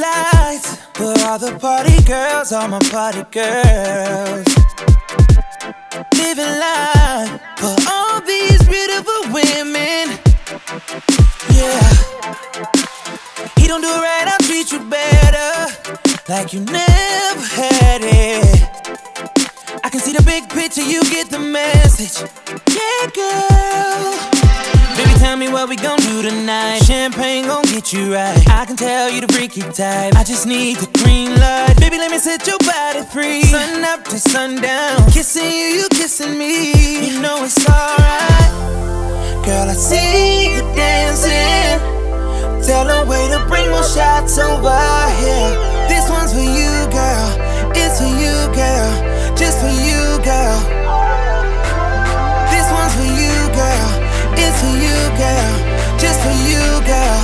lights for all the party girls, all my party girls. Living life for all these beautiful women. Yeah. He don't do right, I'll treat you better, like you never had it. I can see the big picture, you get the message. Yeah, girl. Baby, tell me what we gon' do tonight. Champagne gon' get you right. I can tell you the freaky type. I just need the green light. Baby, let me set your body free. Sun up to sundown, kissing you, you kissing me. You know it's alright. Girl, I see you dancing. Tell her way to bring more shots over here. This one's for you, girl. It's for you, girl. Just for you, girl. This one's for you, girl. It's for you, girl. Just for you, girl.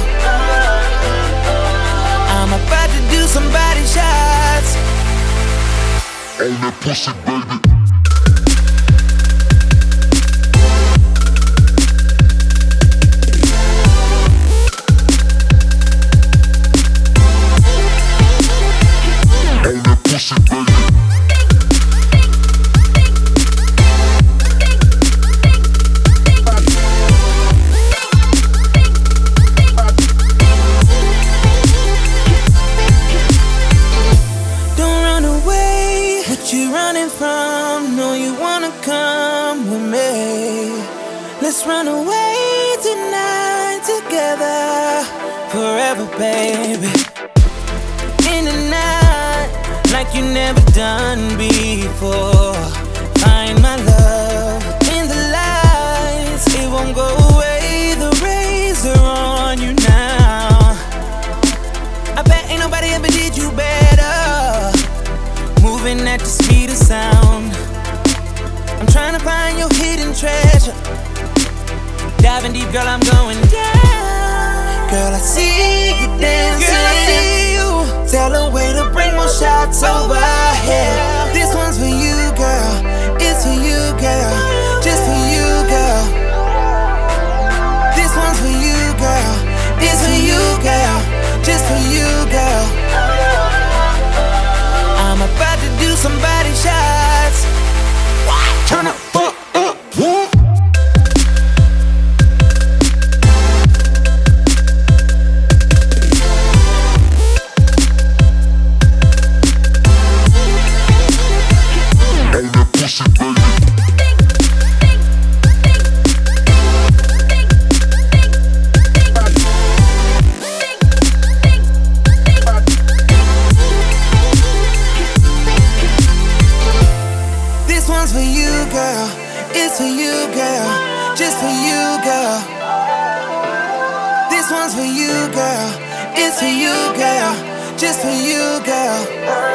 I'm about to do some body shots on that pussy, baby. On that pussy, baby. You running from, know you wanna come with me. Let's run away tonight together, forever, baby. In the night, like you never done before. Find my love in the lights, it won't go away. The rays are on you now. I bet ain't nobody ever did you better. Moving at the speed of sound. I'm trying to find your hidden treasure. Diving deep, girl, I'm going down. Girl, I see you dancing. Girl, I see you. Tell her way to bring more shots over here. This one's for you, girl. It's for you, girl. Just for you, girl. This one's for you, girl. It's for you, girl. Just for you, girl. I'm about to do some body shots. Turn it fuck up, what? On that pussy, baby. This one's for you, girl. It's for you, girl. Just for you, girl. This one's for you, girl. It's for you, girl. Just for you, girl.